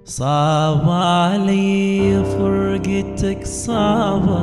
صعب علي فرقتك صعبة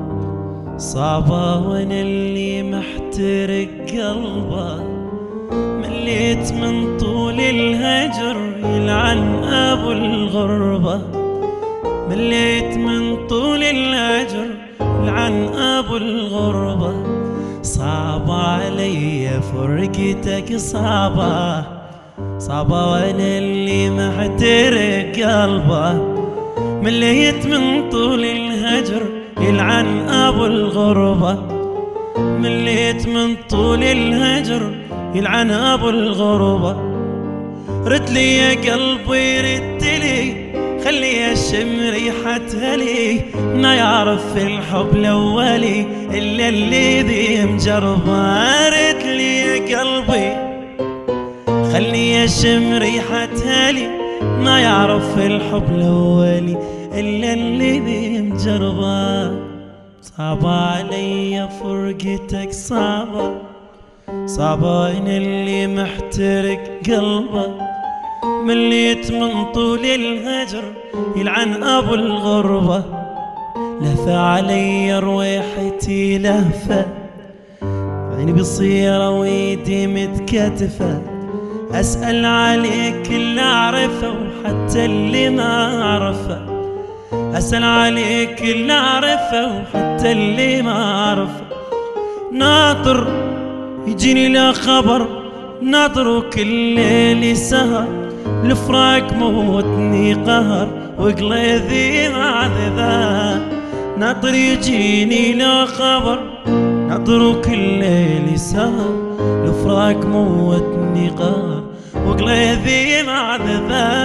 وانا اللي محترق قلبه. مليت من طول الهجر يلعن ابو الغربة. مليت من طول الهجر يلعن ابو الغربة. صعب علي فرقتك صعبة وانا اللي محترق قلبه. مليت من طول الهجر يلعن ابو الغربة. مليت من طول الهجر يلعن ابو الغربة. رد لي يا قلبي رد لي خلي اشم ريحتها لي. ما يعرف في الحب الاولي الا اللي ذي مجربه. رد لي يا قلبي خلي اشم ريحتها لي. ما يعرف في الحب الاولي الا اللي ذي مجربه. صعب علي فرقتك صعبة انا اللي محترق قلبه. مليت من طول الهجر يلعن ابو الغربة. لهفة علي رويحتي لهفة عيني بصيرة ويدي متكتفة. أسأل عليك اللي أعرفه وحتى اللي ما أعرفه. أسأل عليك اللي أعرفه وحتى اللي ما أعرفه. ناطر يجيني لا خبر ناطر وكل ليلي سهر. الفراق موتني قهر وقليذي معذذة. ناطر يجيني لا خبر ناطر وكل ليلي سهر. الفراق موتني قهر وقليذي معذذة.